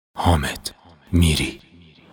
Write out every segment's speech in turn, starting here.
حامد میری.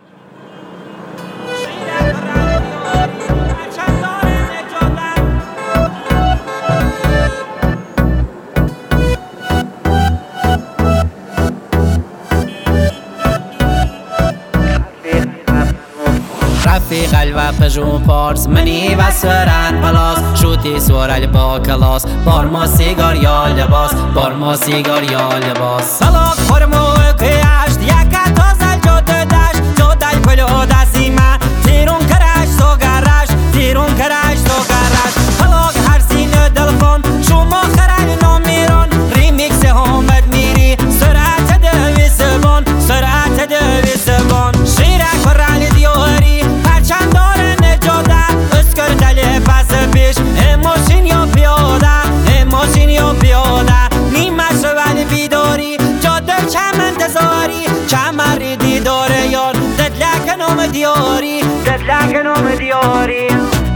رفیق الوقت پارس منی و سرن پلاس شوتی سوار با کلاس بارما سیگار یا لباس بارما سیگار یا لباس سلاک خورمو کیاشت یکا تازل جوده داشت جودل کلو دستی من تیرون کرش تو گرش تیرون کرش تو گرش سلاک هر سینه دلفون شما خرال نمیرون ریمیکس حامد میری سرعت دویس بون سرعت دویس بون شیره کرال دیوری پرچم داره نجاده اسکر دل پس پیش ماشین یا پیاده ماشین یا پیاده نیمه شوال بیداری جاده چم انتظاری چمری دیداره یار ددلک نوم دیاری ددلک نوم دیاری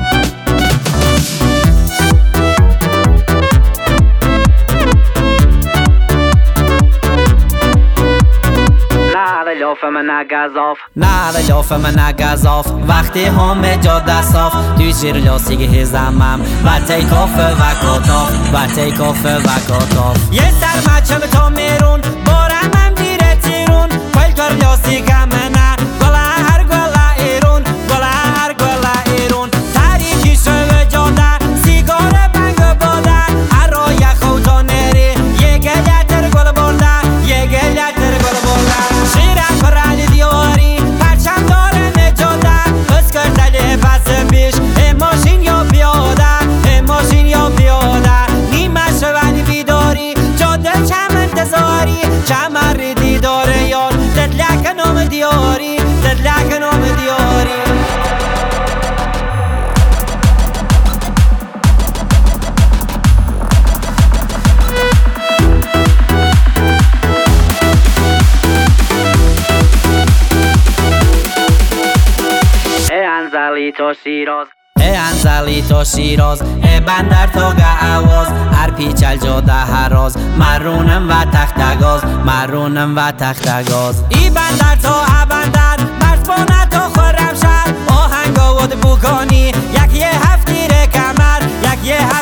نه لاف من گذاف وقتی همه جاده صاف توی شیر لاسیگ هزمم و تیکاف و کتاف و تیکاف و کتاف یه سر مچم تا میرون بارم هم دیره تیرون کلتر لاسیگم نه گله هر گله ایرون گله هر گله ایرون تاریکی شو جاده سیگار بنگ باده هر یه خوتا نری یه گلتر گل برده یه گلتر گل برده شیره کرال دیاری پرچم داره نجاده اسکر دل پس پیش ماشین یا پیاده ماشین یا پیاده نیمه شوال بیداری جاده چم انتظاری چمری دیداره یار ددلک نوم دیاری ددلک نوم دیاری انزلی تو شیراز بندر تا گعواز هر پیچل جاده هراز مرونم و تختگاز مرونم و تختگاز ای بندر تا بندر مرسپانه تا خورم شهر آهنگا ود بوگانی یک یه هفتی ره کمر یک یه